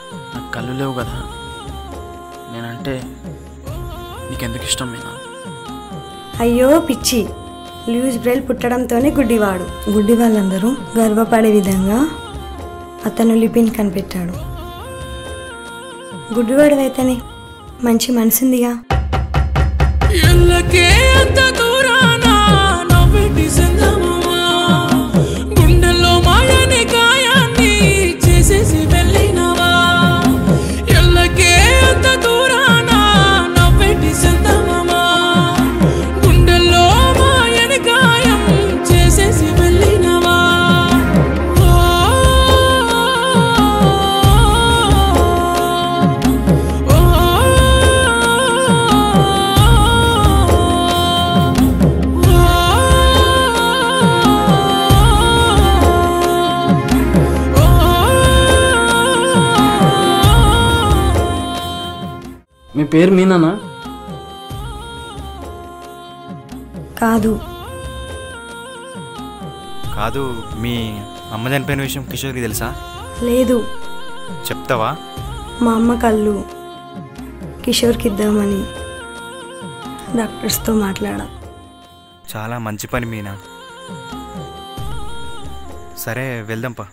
నాకు కళ్ళు లేవు కదా, నేనంటే నీకెందుకు ఇష్టం మీనా? అయ్యో పిచ్చి, లూయిస్ బ్రెయిల్ పుట్టడంతోనే గుడ్డివాడు. గుడ్డి వాళ్ళందరూ గర్వపడే విధంగా అతను లిపిని కనిపెట్టాడు. గుడ్డివాడు అయితేనే మంచి మనసుందిగా. గుండెల్లో మాయని గాయాన్ని చేసేసి వెళ్ళినవా, ఎల్లకే అంత దూరాన నవ్వెటి సందమా, గుండెల్లో మాయని గాయం చేసేసి వెళ్ళినవా. మీ పేరు మీనానా? కాదు. కాదు, మీ అమ్మ చనిపోయిన విషయం కిషోర్కి తెలుసా? లేదు. చెప్తావా? మా అమ్మ కళ్ళు కిషోర్కి ఇద్దామని డాక్టర్స్తో మాట్లాడా. చాలా మంచి పని మీనా. సరే వెళ్దాంపా.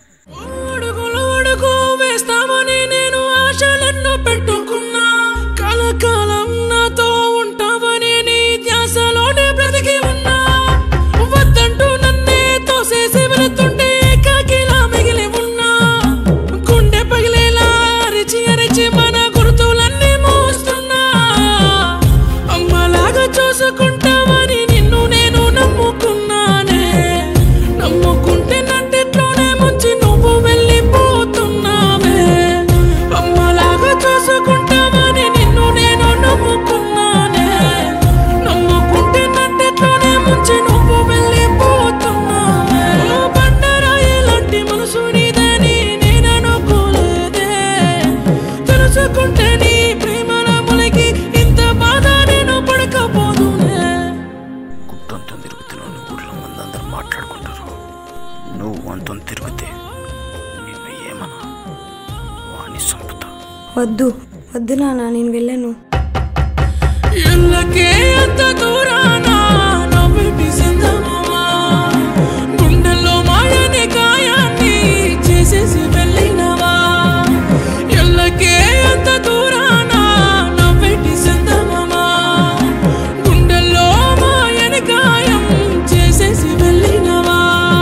వేస్తామని నేను ఆశలెన్నో పెట్టుకున్నా, కలకాలం నాతో ఉంటావని నీ ధ్యాసలోనే బ్రతికి ఉన్నా. వద్దంటూ నన్నే తోసేసి వెళుతుంటే ఏకాకిలా మిగిలి ఉన్నా. గుండె పగిలేలా అరిచి అరిచి మన గుర్తులన్నీ మోస్తున్నా. అమ్మలాగా చూసుకుంటావని నిన్ను నేను నమ్ముకున్నానే. నమ్ముకుంటే నన్నిట్లోనే ముంచి నువ్వు వెళ్ళిపోతున్నావే. అమ్మలాగా చూసుకుంటావని నిన్ను నేను నమ్ముకున్నానే. నమ్ముకుంటే నన్నిట్లోనే ముంచి నువ్వు వెళ్ళిపోతున్నావే. బండరాయి లాంటి మనసు నీదని నేను అనుకోలేదే. తెలుసుకుంటే నీ ప్రేమల ములిగి ఇంత బాధ నేను పడకపోదునే. గుట్టంతో తిరుగుతున్నావు, ఊర్లో మంది అందరూ మాట్లాడుకుంటారు. నువ్వు అంతం తిరిగితే నిన్ను ఏమన్నా వాణ్ణి చంపుతా. వద్దు వద్దు నాన్న, నేను వెళ్ళను. ఎల్లకే అంత దూరాన నవ్వెటి సందమా, గుండెల్లో మాయని గాయాన్ని చేసేసి వెళ్ళినవా. ఎల్లకే అంత దూరాన నవ్వెటి సందమా, గుండెల్లో మాయని గాయం చేసేసి వెళ్ళినవా.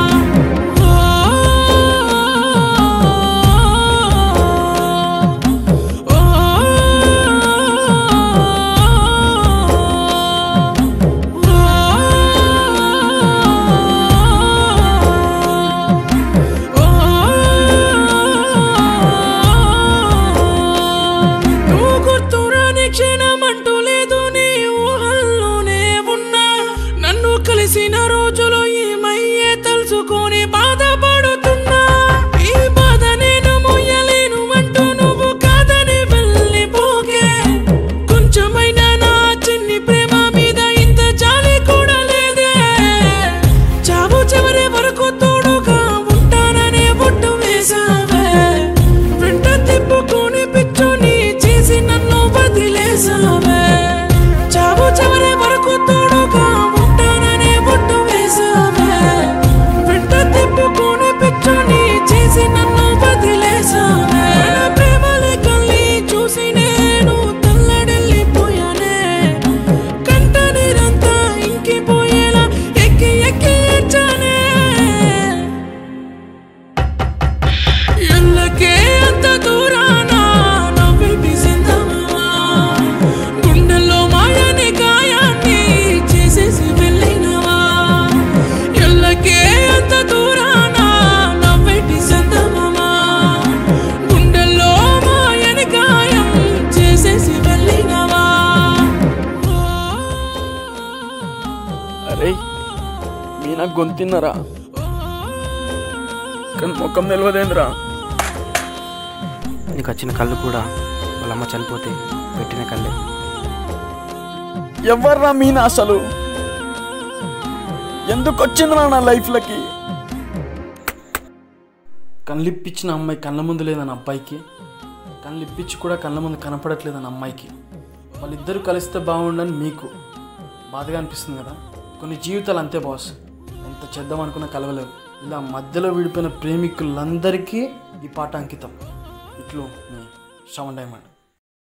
నువ్వు గుర్తురాని క్షణమంటూ లేదు, నీ ఊహల్లోనే ఉన్నా. నన్ను కలిసిన రోజులు ఏమయ్యే తెలుసుకొని బాధపడుతున్నా. ఈ బాధ నేను మొయ్యలేను అంటూ నువ్వు కాదని వెళ్ళిపోకే. కొంచెమైనా నా చిన్ని ప్రేమ మీద ఇంత జాలి కూడా లేదే. చావు చివరి వరకు తోడుగా ఉంటాననే ఒట్టు వేసావే. వెంట తిప్పుకొని పిచ్చుని చేసి నన్ను వదిలేసావే. చావు చివరి వరకు తోడుగా ఉంటాననే ఒట్టు వేసావే. వెంట తిప్పుకొని పిచ్చుని చేసి నన్ను వదిలేసావే. ప్రేమలే కళ్ళి చూసి నేను తల్లడిల్లిపోయానే. కంట నీరంతా ఇంకిపోయేలా ఎక్కి ఎక్కి ఏడ్చానే. ఎల్లకే అంత దూరాన నవ్వెటి సందమా, గుండెల్లో మాయని గాయాన్ని చేసేసి వెళ్ళినవా. ఎల్లకే అంత దూరాన నవ్వెటి సందమా, గుండెల్లో మాయని గాయం చేసేసి వెళ్ళినవా. అరే మీనా గొంతిన్నరా, కానీ ముఖం నిలవదేంద్రా. నీకు వచ్చిన కళ్ళు కూడా వాళ్ళమ్మ చనిపోతే పెట్టిన కళ్ళే. ఎవర్రా మీనా అసలు? ఎందుకు వచ్చిందిరా నా లైఫ్లోకి? కళ్ళిప్పించిన అమ్మాయి కళ్ళ ముందు లేదని అబ్బాయికి కళ్ళు ఇప్పించి కూడా కళ్ళ ముందు కనపడట్లేదని అమ్మాయికి. వాళ్ళిద్దరూ కలిస్తే బాగుండని మీకు బాధగా అనిపిస్తుంది కదా. కొన్ని జీవితాలు అంతే బాస్, ఎంత చేద్దాం అనుకున్నా కలవలేవు. ఇలా మధ్యలో విడిపోయిన ప్రేమికులందరికీ ఈ పాట అంకితం. ఇట్లు మీ శ్రవణ్ డైమండ్.